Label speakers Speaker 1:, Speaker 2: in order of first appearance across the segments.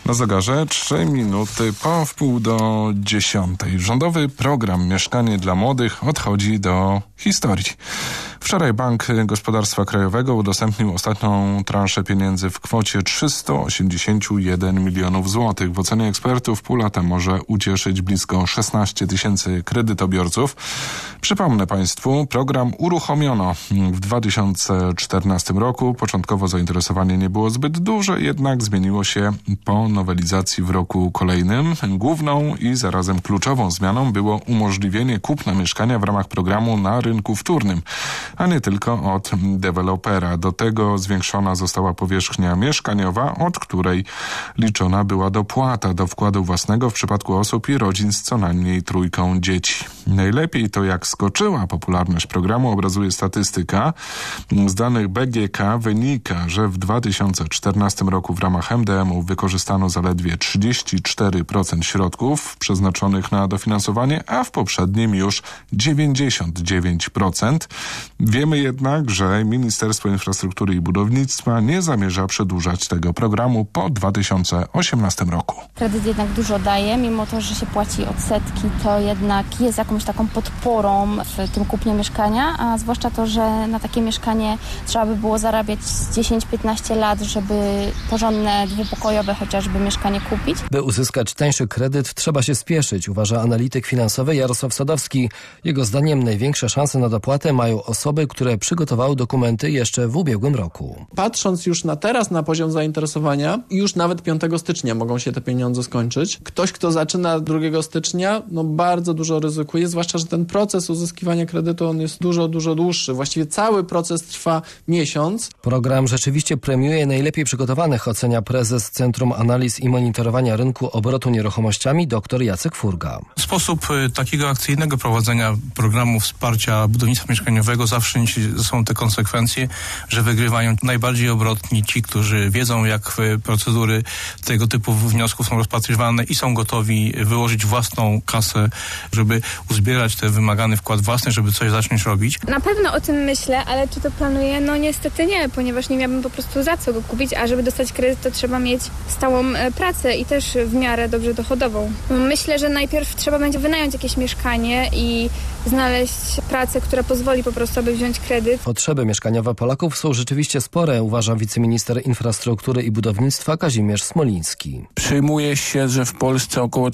Speaker 1: Na zegarze 3 minuty po 9:30. Rządowy program Mieszkanie dla Młodych odchodzi do historii. Wczoraj Bank Gospodarstwa Krajowego udostępnił ostatnią transzę pieniędzy w kwocie 381 milionów złotych. W ocenie ekspertów pula ta może ucieszyć blisko 16 tysięcy kredytobiorców. Przypomnę Państwu, program uruchomiono w 2014 roku. Początkowo zainteresowanie nie było zbyt duże, jednak zmieniło się po nowelizacji w roku kolejnym. Główną i zarazem kluczową zmianą było umożliwienie kupna mieszkania w ramach programu na rynku wtórnym, a nie tylko od dewelopera. Do tego zwiększona została powierzchnia mieszkaniowa, od której liczona była dopłata do wkładu własnego w przypadku osób i rodzin z co najmniej 3 dzieci. Najlepiej to, jak skoczyła popularność programu, obrazuje statystyka. Z danych BGK wynika, że w 2014 roku w ramach MdM-u wykorzystano zaledwie 34% środków przeznaczonych na dofinansowanie, a w poprzednim już 99%. Wiemy jednak, że Ministerstwo Infrastruktury i Budownictwa nie zamierza przedłużać tego programu po 2018 roku.
Speaker 2: Kredyt jednak dużo daje, mimo to, że się płaci odsetki, to jednak jest jakąś taką podporą w tym kupnie mieszkania, a zwłaszcza to, że na takie mieszkanie trzeba by było zarabiać 10-15 lat, żeby porządne, dwupokojowe chociażby mieszkanie kupić.
Speaker 3: By uzyskać tańszy kredyt, trzeba się spieszyć, uważa analityk finansowy Jarosław Sadowski. Jego zdaniem największe szanse na dopłatę mają osoby, które przygotowały dokumenty jeszcze w ubiegłym roku.
Speaker 4: Patrząc już na teraz na poziom zainteresowania, już nawet 5 stycznia mogą się te pieniądze skończyć. Ktoś, kto zaczyna 2 stycznia, bardzo dużo ryzykuje, zwłaszcza, że ten proces uzyskiwania kredytu, on jest dużo dłuższy. Właściwie cały proces trwa miesiąc.
Speaker 3: Program rzeczywiście premiuje najlepiej przygotowanych, ocenia prezes Centrum Analiz i Monitorowania Rynku Obrotu Nieruchomościami dr Jacek Furga.
Speaker 5: Sposób takiego akcyjnego prowadzenia programu wsparcia budownictwa mieszkaniowego zawsze są te konsekwencje, że wygrywają najbardziej obrotni ci, którzy wiedzą, jak procedury tego typu wniosków są rozpatrywane i są gotowi wyłożyć własną kasę, żeby uzbierać ten wymagany wkład własny, żeby coś zacząć robić.
Speaker 6: Na pewno o tym myślę, ale czy to planuję? No niestety nie, ponieważ nie miałabym po prostu za co go kupić, a żeby dostać kredyt, to trzeba mieć stałą pracę i też w miarę dobrze dochodową. Myślę, że najpierw trzeba będzie wynająć jakieś mieszkanie i znaleźć pracę, która pozwoli po prostu, aby wziąć kredyt.
Speaker 3: Potrzeby mieszkaniowe Polaków są rzeczywiście spore, uważa wiceminister infrastruktury i budownictwa Kazimierz Smoliński.
Speaker 7: Przyjmuje się, że w Polsce około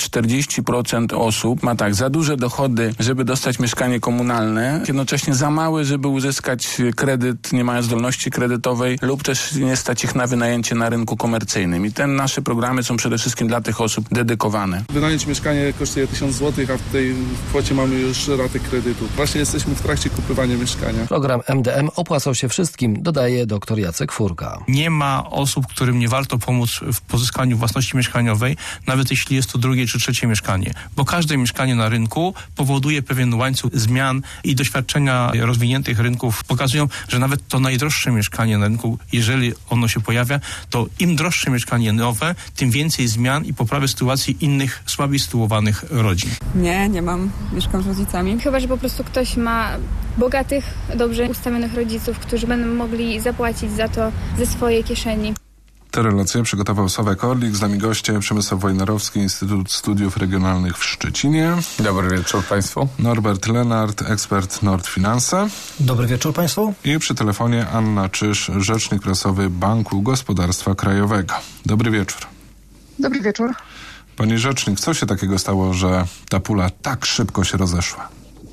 Speaker 7: 40% osób ma za duże dochody, żeby dostać mieszkanie komunalne, jednocześnie za małe, żeby uzyskać kredyt, nie mają zdolności kredytowej lub też nie stać ich na wynajęcie na rynku komercyjnym. I te nasze programy są przede wszystkim dla tych osób dedykowane.
Speaker 8: Wynająć mieszkanie kosztuje 1000 zł, a w tej kwocie mamy już ratę kredytu. Właśnie jesteśmy w trakcie kupywania mieszkania.
Speaker 3: Program MdM opłacał się wszystkim, dodaje dr Jacek Furga.
Speaker 5: Nie ma osób, którym nie warto pomóc w pozyskaniu własności mieszkaniowej, nawet jeśli jest to 2. czy 3. mieszkanie. Bo każde mieszkanie na rynku powoduje pewien łańcuch zmian i doświadczenia rozwiniętych rynków pokazują, że nawet to najdroższe mieszkanie na rynku, jeżeli ono się pojawia, to im droższe mieszkanie nowe, tym więcej zmian i poprawy sytuacji innych słabiej sytuowanych rodzin.
Speaker 9: Nie mam. Mieszkam z rodzicami.
Speaker 6: Chyba, że po prostu ktoś ma bogatych, dobrze ustawionych rodziców, którzy będą mogli zapłacić za to ze swojej kieszeni.
Speaker 1: Te relacje przygotował Sławek Orlik, z nami goście Przemysław Wojnarowski, Instytut Studiów Regionalnych w Szczecinie.
Speaker 10: Dobry wieczór Państwu.
Speaker 1: Norbert Lenart, ekspert Nord Finanse.
Speaker 11: Dobry wieczór Państwu.
Speaker 1: I przy telefonie Anna Czyż, rzecznik prasowy Banku Gospodarstwa Krajowego. Dobry wieczór.
Speaker 12: Dobry wieczór.
Speaker 1: Pani rzecznik, co się takiego stało, że ta pula tak szybko się rozeszła?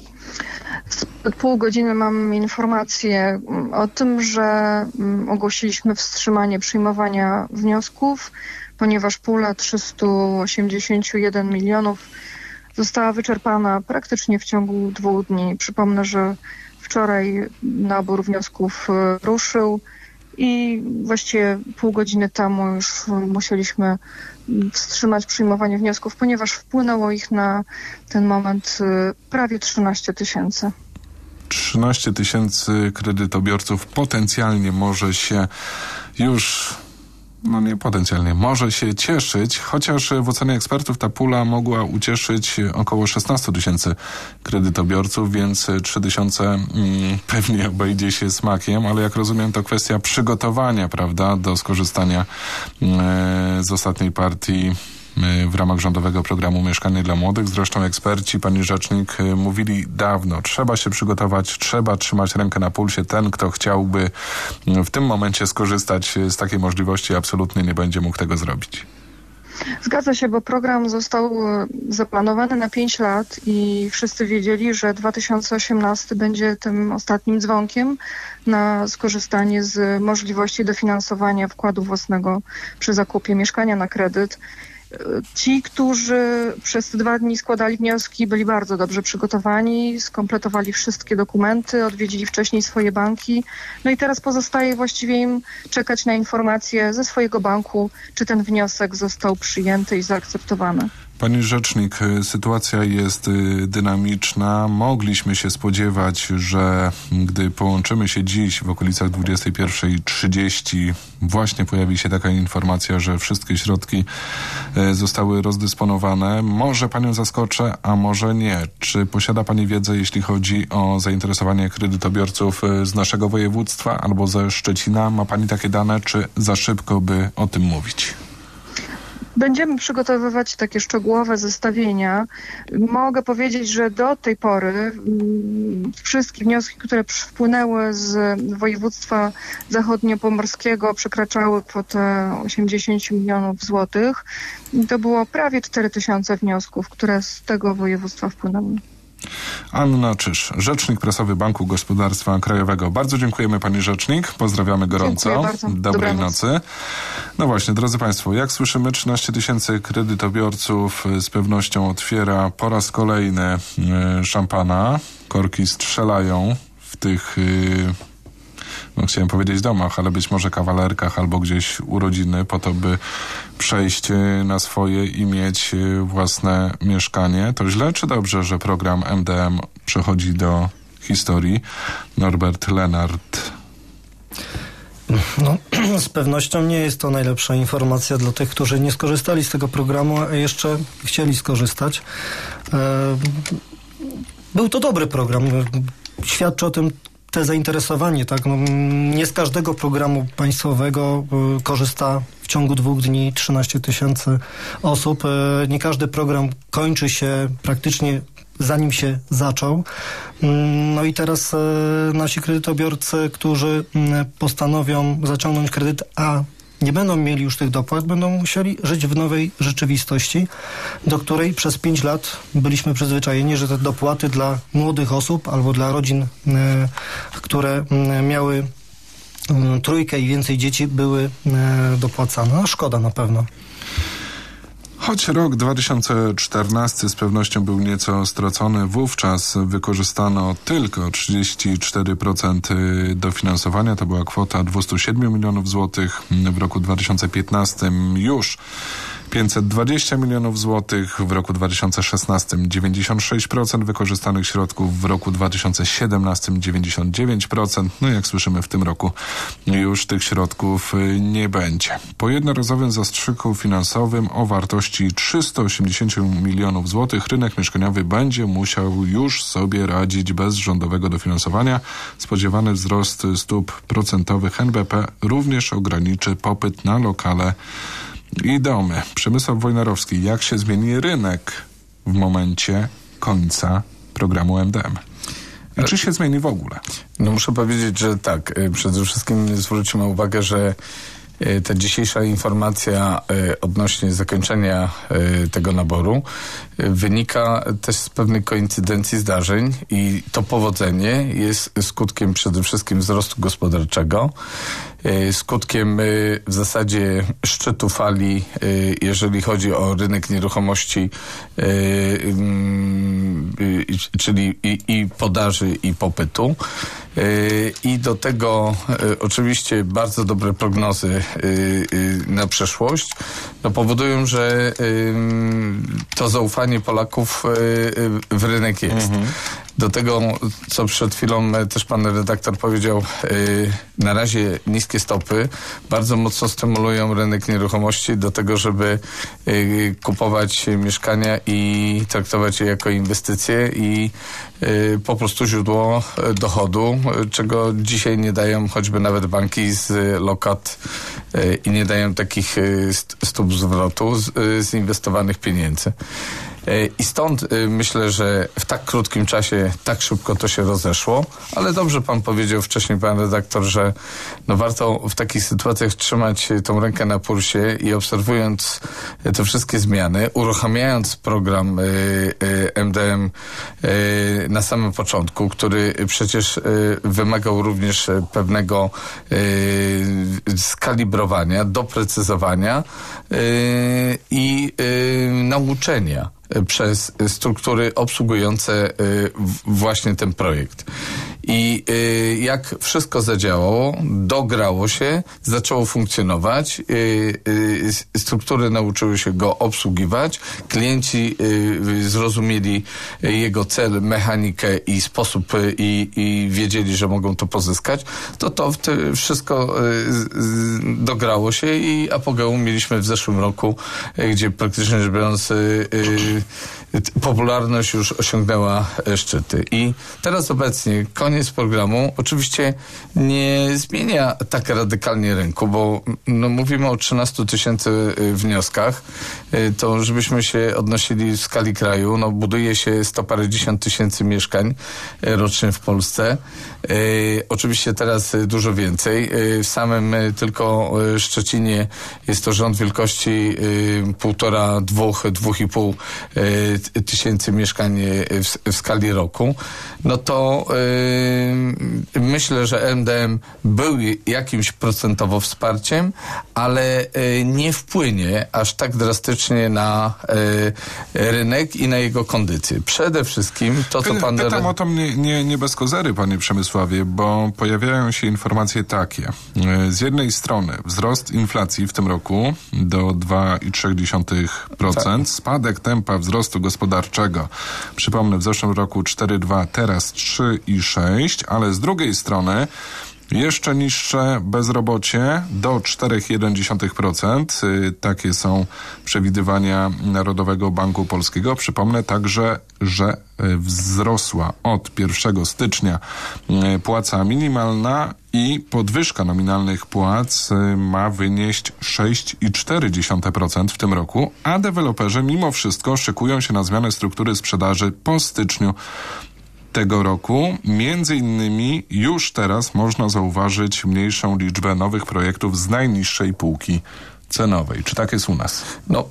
Speaker 12: Sprzed pół godziny mam informację o tym, że ogłosiliśmy wstrzymanie przyjmowania wniosków, ponieważ pula 381 milionów została wyczerpana praktycznie w ciągu 2 dni. Przypomnę, że wczoraj nabór wniosków ruszył i właściwie pół godziny temu już musieliśmy wstrzymać przyjmowanie wniosków, ponieważ wpłynęło ich na ten moment prawie 13 tysięcy.
Speaker 1: 13 tysięcy kredytobiorców potencjalnie może się już no nie potencjalnie, może się cieszyć, chociaż w ocenie ekspertów ta pula mogła ucieszyć około 16 000 kredytobiorców, więc 3 000 pewnie obejdzie się smakiem, ale jak rozumiem, to kwestia przygotowania, prawda, do skorzystania z ostatniej partii w ramach rządowego programu Mieszkanie dla Młodych. Zresztą eksperci, pani rzecznik, mówili dawno, trzeba się przygotować, trzeba trzymać rękę na pulsie. Ten, kto chciałby w tym momencie skorzystać z takiej możliwości, absolutnie nie będzie mógł tego zrobić.
Speaker 12: Zgadza się, bo program został zaplanowany na 5 lat i wszyscy wiedzieli, że 2018 będzie tym ostatnim dzwonkiem na skorzystanie z możliwości dofinansowania wkładu własnego przy zakupie mieszkania na kredyt. Ci, którzy przez 2 dni składali wnioski, byli bardzo dobrze przygotowani, skompletowali wszystkie dokumenty, odwiedzili wcześniej swoje banki. No i teraz pozostaje właściwie im czekać na informacje ze swojego banku, czy ten wniosek został przyjęty i zaakceptowany.
Speaker 1: Pani rzecznik, sytuacja jest dynamiczna. Mogliśmy się spodziewać, że gdy połączymy się dziś w okolicach 21:30, właśnie pojawi się taka informacja, że wszystkie środki zostały rozdysponowane. Może panią zaskoczę, a może nie. Czy posiada pani wiedzę, jeśli chodzi o zainteresowanie kredytobiorców z naszego województwa albo ze Szczecina? Ma pani takie dane, czy za szybko, by o tym mówić?
Speaker 12: Będziemy przygotowywać takie szczegółowe zestawienia. Mogę powiedzieć, że do tej pory wszystkie wnioski, które wpłynęły z województwa zachodniopomorskiego, przekraczały kwotę 80 milionów złotych. To było prawie 4 000 wniosków, które z tego województwa wpłynęły.
Speaker 1: Anna Czyż, rzecznik prasowy Banku Gospodarstwa Krajowego. Bardzo dziękujemy pani rzecznik. Pozdrawiamy gorąco.
Speaker 12: Dziękuję bardzo.
Speaker 1: Dobrej nocy. No właśnie, drodzy państwo, jak słyszymy, 13 000 kredytobiorców z pewnością otwiera po raz kolejny szampana. Korki strzelają w tych no chciałem powiedzieć domach, ale być może kawalerkach albo gdzieś urodziny po to, by przejść na swoje i mieć własne mieszkanie. To źle czy dobrze, że program MdM przechodzi do historii? Norbert Lenart.
Speaker 10: No, z pewnością nie jest to najlepsza informacja dla tych, którzy nie skorzystali z tego programu, a jeszcze chcieli skorzystać. Był to dobry program. Świadczy o tym te zainteresowanie, tak? No, nie z każdego programu państwowego korzysta w ciągu 2 dni 13 000 osób. Nie każdy program kończy się praktycznie zanim się zaczął. No i teraz nasi kredytobiorcy, którzy postanowią zaciągnąć kredyt, a nie będą mieli już tych dopłat, będą musieli żyć w nowej rzeczywistości, do której przez 5 lat byliśmy przyzwyczajeni, że te dopłaty dla młodych osób albo dla rodzin, które miały 3 i więcej dzieci, były dopłacane. No szkoda na pewno.
Speaker 1: Choć rok 2014 z pewnością był nieco stracony, wówczas wykorzystano tylko 34% dofinansowania. To była kwota 207 milionów złotych. W roku 2015 już 520 milionów złotych, w roku 2016 96% wykorzystanych środków, w roku 2017 99%. No jak słyszymy, w tym roku już tych środków nie będzie. Po jednorazowym zastrzyku finansowym o wartości 380 milionów złotych rynek mieszkaniowy będzie musiał już sobie radzić bez rządowego dofinansowania. Spodziewany wzrost stóp procentowych NBP również ograniczy popyt na lokale i domy. Przemysław Wojnarowski, jak się zmieni rynek w momencie końca programu MdM? I czy się zmieni w ogóle?
Speaker 7: No muszę powiedzieć, że tak. Przede wszystkim zwrócimy uwagę, że ta dzisiejsza informacja odnośnie zakończenia tego naboru wynika też z pewnej koincydencji zdarzeń i to powodzenie jest skutkiem przede wszystkim wzrostu gospodarczego, skutkiem w zasadzie szczytu fali, jeżeli chodzi o rynek nieruchomości, czyli i podaży, i popytu. I do tego oczywiście bardzo dobre prognozy na przyszłość powodują, że to zaufanie Polaków w rynek jest. Do tego, co przed chwilą też pan redaktor powiedział, na razie niskie stopy bardzo mocno stymulują rynek nieruchomości do tego, żeby kupować mieszkania i traktować je jako inwestycje i po prostu źródło dochodu, czego dzisiaj nie dają choćby nawet banki z lokat i nie dają takich stóp zwrotu z inwestowanych pieniędzy. I stąd myślę, że w tak krótkim czasie tak szybko to się rozeszło, ale dobrze pan powiedział wcześniej, pan redaktor, że warto w takich sytuacjach trzymać tą rękę na pulsie i obserwując te wszystkie zmiany, uruchamiając program MdM na samym początku, który przecież wymagał również pewnego skalibrowania, doprecyzowania i nauczenia przez struktury obsługujące właśnie ten projekt. I jak wszystko zadziałało, dograło się, zaczęło funkcjonować, struktury nauczyły się go obsługiwać, klienci zrozumieli jego cel, mechanikę i sposób i wiedzieli, że mogą to pozyskać, to wszystko dograło się i apogeum mieliśmy w zeszłym roku, gdzie praktycznie rzecz biorąc popularność już osiągnęła szczyty. I teraz obecnie koniec programu oczywiście nie zmienia tak radykalnie rynku, bo mówimy o 13 000 wnioskach. To żebyśmy się odnosili w skali kraju, buduje się 100 parędziesiąt tysięcy mieszkań rocznie w Polsce. Oczywiście teraz dużo więcej. W samym tylko Szczecinie jest to rząd wielkości 1,5–2,5 tysięcy mieszkań w skali roku. To myślę, że MdM był jakimś procentowo wsparciem, ale nie wpłynie aż tak drastycznie na rynek i na jego kondycję. Przede wszystkim to, co pan...
Speaker 1: Pytam o to nie bez kozery, panie Przemysławie, bo pojawiają się informacje takie. Z jednej strony wzrost inflacji w tym roku do 2,3%, tak. Spadek tempa wzrostu gospodarczego. Przypomnę, w zeszłym roku 4,2, teraz 3,6, ale z drugiej strony jeszcze niższe bezrobocie do 4,1%. Takie są przewidywania Narodowego Banku Polskiego. Przypomnę także, że wzrosła od 1 stycznia płaca minimalna i podwyżka nominalnych płac ma wynieść 6,4% w tym roku, a deweloperzy mimo wszystko szykują się na zmianę struktury sprzedaży po styczniu tego roku. Między innymi już teraz można zauważyć mniejszą liczbę nowych projektów z najniższej półki cenowej. Czy tak jest u nas?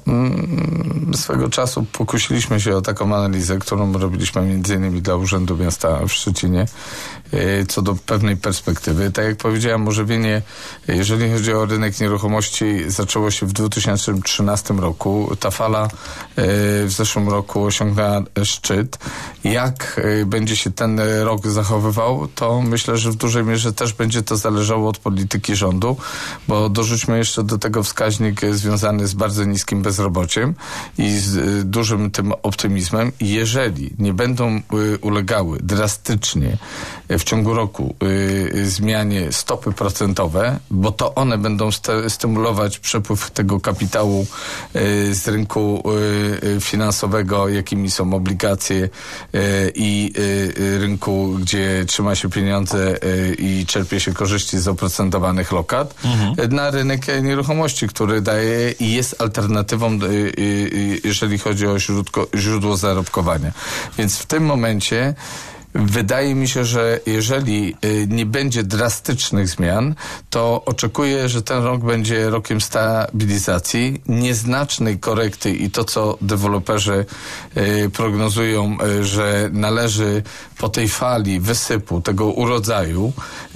Speaker 7: Swego czasu pokusiliśmy się o taką analizę, którą robiliśmy między innymi dla Urzędu Miasta w Szczecinie, co do pewnej perspektywy. Tak jak powiedziałem, ożywienie, jeżeli chodzi o rynek nieruchomości, zaczęło się w 2013 roku. Ta fala w zeszłym roku osiągnęła szczyt. Jak będzie się ten rok zachowywał, to myślę, że w dużej mierze też będzie to zależało od polityki rządu, bo dorzućmy jeszcze do tego wskaźnik związany z bardzo niskim bezrobociem i z dużym tym optymizmem. Jeżeli nie będą ulegały drastycznie w ciągu roku zmianie stopy procentowe, bo to one będą stymulować przepływ tego kapitału z rynku finansowego, jakimi są obligacje i rynku, gdzie trzyma się pieniądze i czerpie się korzyści z oprocentowanych lokat, na rynek nieruchomości, który daje i jest alternatywą, jeżeli chodzi o źródło zarobkowania. Więc w tym momencie wydaje mi się, że jeżeli nie będzie drastycznych zmian, to oczekuję, że ten rok będzie rokiem stabilizacji, nieznacznej korekty i to, co deweloperzy prognozują, że należy po tej fali wysypu, tego urodzaju,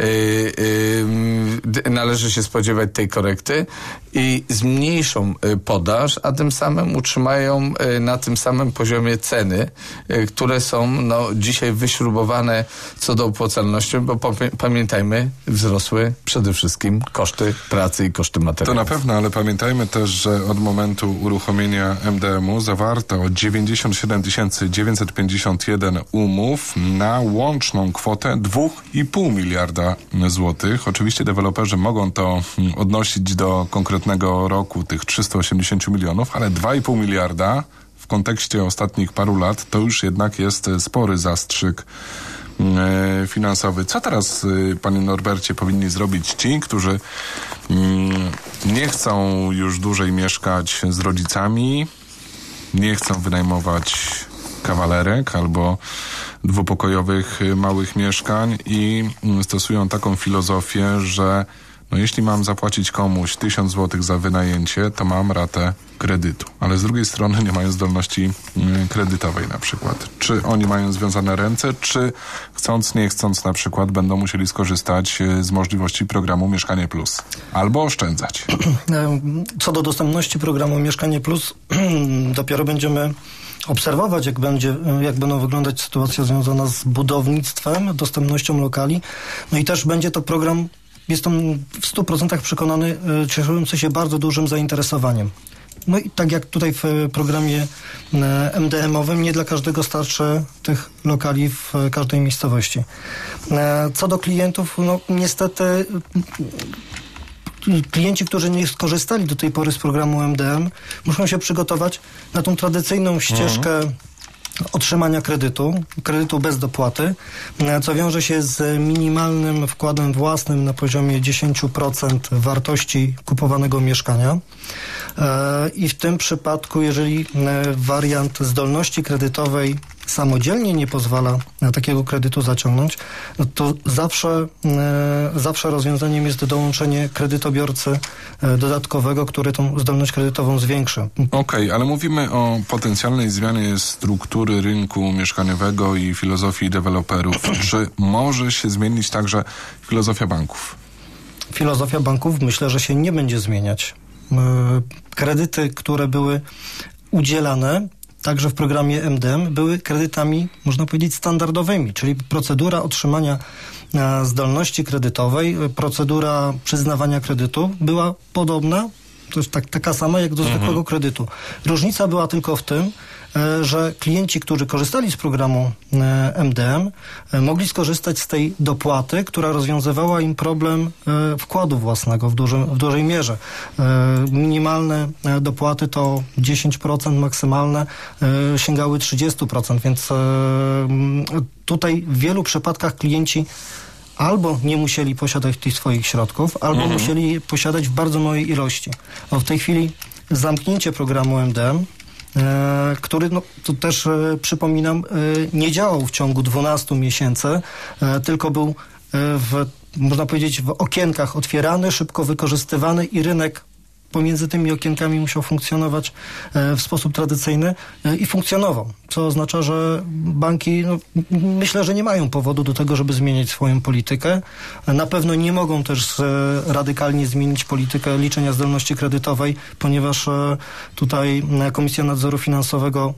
Speaker 7: należy się spodziewać tej korekty i zmniejszą podaż, a tym samym utrzymają na tym samym poziomie ceny, które są dzisiaj
Speaker 11: wyśrubowane co do opłacalności, bo pamiętajmy, wzrosły przede wszystkim koszty pracy i koszty materiałów.
Speaker 1: To na pewno, ale pamiętajmy też, że od momentu uruchomienia MdM-u zawarto 97 951 umów na łączną kwotę 2,5 miliarda złotych. Oczywiście deweloperzy mogą to odnosić do konkretnego roku, tych 380 milionów, ale 2,5 miliarda w kontekście ostatnich paru lat to już jednak jest spory zastrzyk finansowy. Co teraz, panie Norbercie, powinni zrobić ci, którzy nie chcą już dłużej mieszkać z rodzicami, nie chcą wynajmować kawalerek albo dwupokojowych małych mieszkań i stosują taką filozofię, że jeśli mam zapłacić komuś 1000 zł za wynajęcie, to mam ratę kredytu. Ale z drugiej strony nie mają zdolności kredytowej na przykład. Czy oni mają związane ręce, czy chcąc, nie chcąc na przykład będą musieli skorzystać z możliwości programu Mieszkanie Plus. Albo oszczędzać.
Speaker 10: Co do dostępności programu Mieszkanie Plus, dopiero będziemy obserwować, jak będą wyglądać sytuacja związana z budownictwem, dostępnością lokali. No i też będzie to program, jestem w 100% przekonany, cieszący się bardzo dużym zainteresowaniem. No i tak jak tutaj w programie MdM-owym, nie dla każdego starczy tych lokali w każdej miejscowości. Co do klientów, no niestety klienci, którzy nie skorzystali do tej pory z programu MdM, muszą się przygotować na tą tradycyjną ścieżkę otrzymania kredytu bez dopłaty, co wiąże się z minimalnym wkładem własnym na poziomie 10% wartości kupowanego mieszkania. I w tym przypadku, jeżeli wariant zdolności kredytowej samodzielnie nie pozwala takiego kredytu zaciągnąć, to zawsze rozwiązaniem jest dołączenie kredytobiorcy dodatkowego, który tą zdolność kredytową zwiększy.
Speaker 1: Okej, ale mówimy o potencjalnej zmianie struktury rynku mieszkaniowego i filozofii deweloperów. Czy może się zmienić także filozofia banków?
Speaker 10: Filozofia banków myślę, że się nie będzie zmieniać. Kredyty, które były udzielane także w programie MdM, były kredytami, można powiedzieć, standardowymi, czyli procedura otrzymania zdolności kredytowej, procedura przyznawania kredytu była podobna, to jest taka sama jak do zwykłego kredytu. Różnica była tylko w tym, że klienci, którzy korzystali z programu MdM, mogli skorzystać z tej dopłaty, która rozwiązywała im problem wkładu własnego w dużej mierze. Minimalne dopłaty to 10%, maksymalne sięgały 30%, więc tutaj w wielu przypadkach klienci albo nie musieli posiadać tych swoich środków, albo musieli posiadać w bardzo małej ilości. W tej chwili zamknięcie programu MdM, który, to też przypominam, nie działał w ciągu 12 miesięcy, tylko był można powiedzieć, w okienkach otwierany, szybko wykorzystywany i rynek pomiędzy tymi okienkami musiał funkcjonować w sposób tradycyjny i funkcjonował, co oznacza, że banki, myślę, że nie mają powodu do tego, żeby zmieniać swoją politykę. Na pewno nie mogą też radykalnie zmienić politykę liczenia zdolności kredytowej, ponieważ tutaj Komisja Nadzoru Finansowego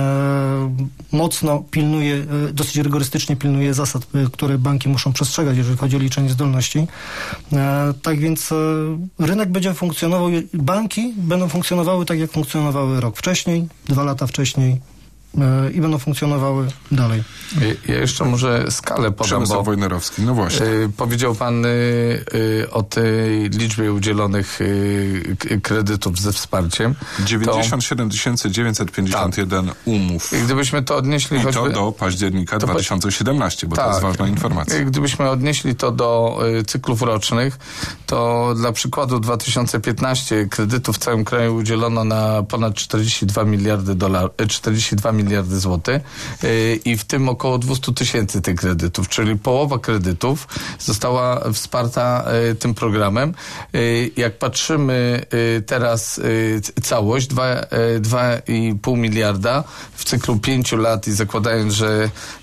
Speaker 10: mocno pilnuje, dosyć rygorystycznie pilnuje zasad, które banki muszą przestrzegać, jeżeli chodzi o liczenie zdolności. Tak więc rynek będzie funkcjonował, banki będą funkcjonowały tak, jak funkcjonowały rok wcześniej, 2 lata wcześniej i będą funkcjonowały dalej.
Speaker 11: Ja jeszcze może skalę podam,
Speaker 1: Przemysław Wojnarowski, no właśnie.
Speaker 11: Powiedział pan o tej liczbie udzielonych kredytów ze wsparciem.
Speaker 1: 97 951 umów.
Speaker 11: Gdybyśmy to odnieśli
Speaker 1: I to do października 2017, bo to jest ważna informacja.
Speaker 11: Gdybyśmy odnieśli to do cyklów rocznych, to dla przykładu 2015 kredytów w całym kraju udzielono na ponad 42 miliardy złotych i w tym około 200 000 tych kredytów, czyli połowa kredytów została wsparta tym programem. Jak patrzymy teraz całość, 2,5 miliarda w cyklu 5 lat i zakładając, że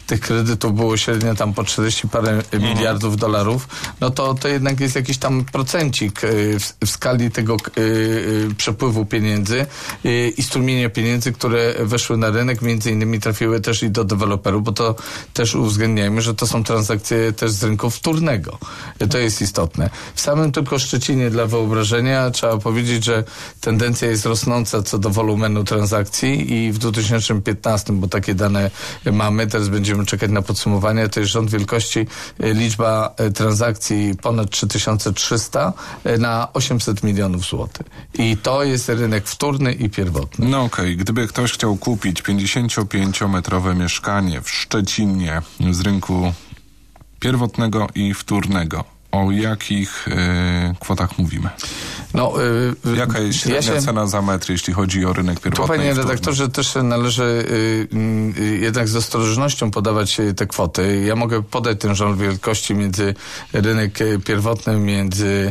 Speaker 11: tych kredytów było średnio tam po 40 parę miliardów dolarów, no to jednak jest jakiś tam procencik w skali tego przepływu pieniędzy i strumienia pieniędzy, które weszły na rynek, między innymi trafiły też i do deweloperów, bo to też uwzględniajmy, że to są transakcje też z rynku wtórnego. To jest istotne. W samym tylko Szczecinie dla wyobrażenia trzeba powiedzieć, że tendencja jest rosnąca co do wolumenu transakcji i w 2015, bo takie dane mamy, teraz będziemy czekać na podsumowanie, to jest rząd wielkości liczba transakcji ponad 3300 na 800 milionów złotych. I to jest rynek wtórny i pierwotny.
Speaker 1: No okej, gdyby ktoś chciał kupić 55-metrowe mieszkanie w Szczecinie z rynku pierwotnego i wtórnego, o jakich kwotach mówimy?
Speaker 11: No,
Speaker 1: jaka jest średnia cena za metr, jeśli chodzi o rynek pierwotny?
Speaker 11: Tu, panie redaktorze, też należy jednak z ostrożnością podawać te kwoty. Ja mogę podać ten rząd wielkości między rynek pierwotny między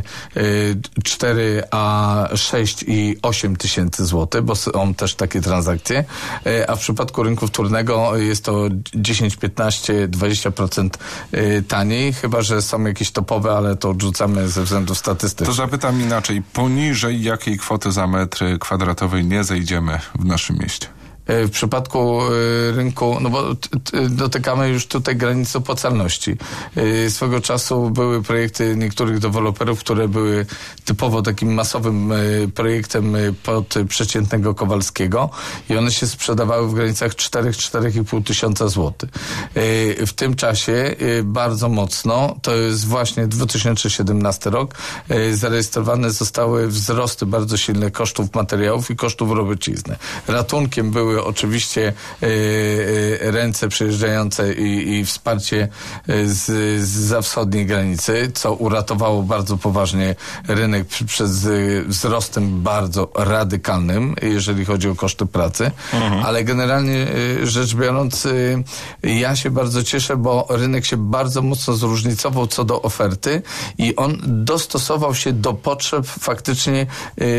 Speaker 11: 4 a 6 i 8 tysięcy złotych, bo są też takie transakcje, a w przypadku rynku wtórnego jest to 10, 15, 20% taniej, chyba że są jakieś topowe, ale to odrzucamy ze względów statystycznych.
Speaker 1: To zapytam inaczej. Poniżej jakiej kwoty za metr kwadratowy nie zejdziemy w naszym mieście?
Speaker 11: W przypadku rynku, no bo dotykamy już tutaj granicy opłacalności. Swego czasu były projekty niektórych deweloperów, które były typowo takim masowym projektem pod przeciętnego Kowalskiego i one się sprzedawały w granicach 4-4,5 tysiąca złotych. W tym czasie bardzo mocno, to jest właśnie 2017 rok, zarejestrowane zostały wzrosty bardzo silne kosztów materiałów i kosztów robocizny. Ratunkiem były oczywiście ręce przejeżdżające i wsparcie zza wschodniej granicy, co uratowało bardzo poważnie rynek przez wzrostem bardzo radykalnym, jeżeli chodzi o koszty pracy. Ale generalnie rzecz biorąc, ja się bardzo cieszę, bo rynek się bardzo mocno zróżnicował co do oferty i on dostosował się do potrzeb faktycznie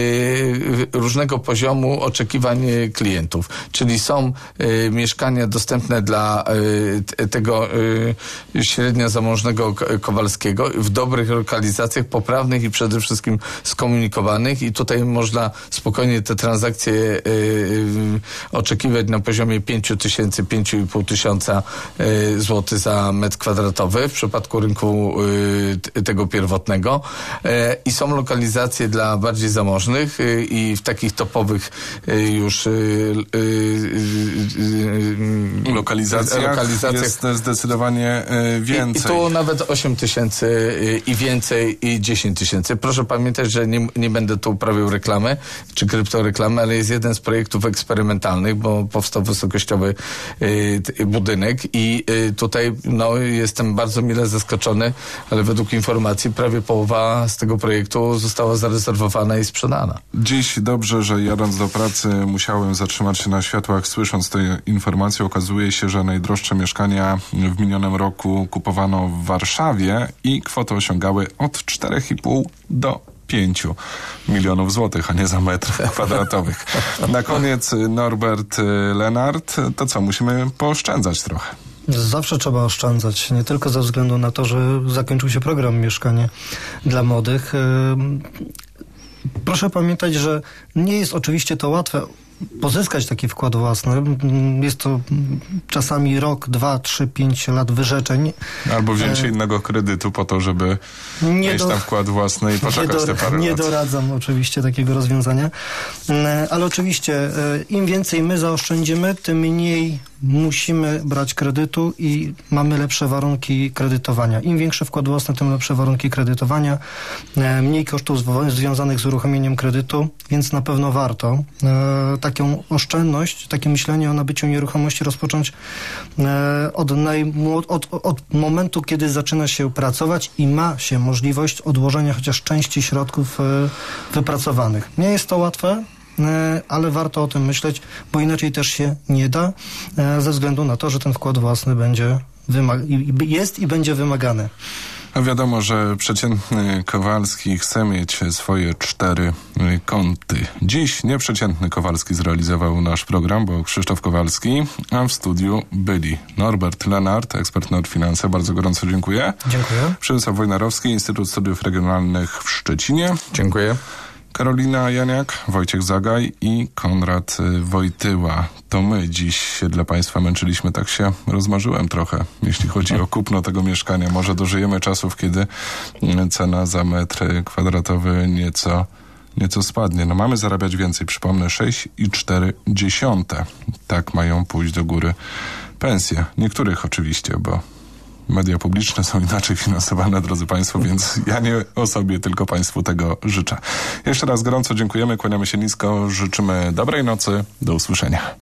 Speaker 11: różnego poziomu oczekiwań klientów. Czyli są mieszkania dostępne dla tego średnio zamożnego Kowalskiego w dobrych lokalizacjach, poprawnych i przede wszystkim skomunikowanych i tutaj można spokojnie te transakcje oczekiwać na poziomie 5 tysięcy, 5,5 tysiąca złotych za metr kwadratowy w przypadku rynku tego pierwotnego i są lokalizacje dla bardziej zamożnych i w takich topowych już
Speaker 1: lokalizacjach jest zdecydowanie więcej.
Speaker 11: I tu nawet 8 tysięcy i więcej i 10 tysięcy. Proszę pamiętać, że nie będę tu uprawiał reklamy czy kryptoreklamy, ale jest jeden z projektów eksperymentalnych, bo powstał wysokościowy budynek i tutaj jestem bardzo mile zaskoczony, ale według informacji prawie połowa z tego projektu została zarezerwowana i sprzedana.
Speaker 1: Dziś dobrze, że jadąc do pracy musiałem zatrzymać się na światłach, słysząc tę informację. Okazuje się, że najdroższe mieszkania w minionym roku kupowano w Warszawie i kwoty osiągały od 4,5 do 5 milionów złotych, a nie za metr kwadratowych. Na koniec Norbert Lenart, to co, musimy pooszczędzać trochę.
Speaker 10: Zawsze trzeba oszczędzać, nie tylko ze względu na to, że zakończył się program Mieszkanie dla Młodych. Proszę pamiętać, że nie jest oczywiście to łatwe pozyskać taki wkład własny. Jest to czasami rok, 2, 3, 5 lat wyrzeczeń.
Speaker 1: Albo wziąć innego kredytu po to, żeby mieć tam wkład własny i poczekać te parę lat.
Speaker 10: Nie doradzam oczywiście takiego rozwiązania. Ale oczywiście im więcej my zaoszczędzimy, tym mniej musimy brać kredytu i mamy lepsze warunki kredytowania. Im większy wkład własny, tym lepsze warunki kredytowania, mniej kosztów związanych z uruchomieniem kredytu, więc na pewno warto taką oszczędność, takie myślenie o nabyciu nieruchomości rozpocząć od momentu, kiedy zaczyna się pracować i ma się możliwość odłożenia chociaż części środków wypracowanych. Nie jest to łatwe, ale warto o tym myśleć, bo inaczej też się nie da, ze względu na to, że ten wkład własny będzie jest i będzie wymagane.
Speaker 1: A wiadomo, że przeciętny Kowalski chce mieć swoje 4 konty. Dziś nieprzeciętny Kowalski zrealizował nasz program, bo Krzysztof Kowalski, a w studiu byli Norbert Lenart, ekspert Nordfinanse, bardzo gorąco dziękuję.
Speaker 10: Dziękuję.
Speaker 1: Przemysław Wojnarowski, Instytut Studiów Regionalnych w Szczecinie.
Speaker 11: Dziękuję.
Speaker 1: Karolina Janiak, Wojciech Zagaj i Konrad Wojtyła. To my dziś się dla Państwa męczyliśmy, tak się rozmarzyłem trochę, jeśli chodzi o kupno tego mieszkania. Może dożyjemy czasów, kiedy cena za metr kwadratowy nieco spadnie. No mamy zarabiać więcej, przypomnę, 6,4. Tak mają pójść do góry pensje. Niektórych oczywiście, bo media publiczne są inaczej finansowane, drodzy Państwo, więc ja nie o sobie, tylko Państwu tego życzę. Jeszcze raz gorąco dziękujemy, kłaniamy się nisko, życzymy dobrej nocy, do usłyszenia.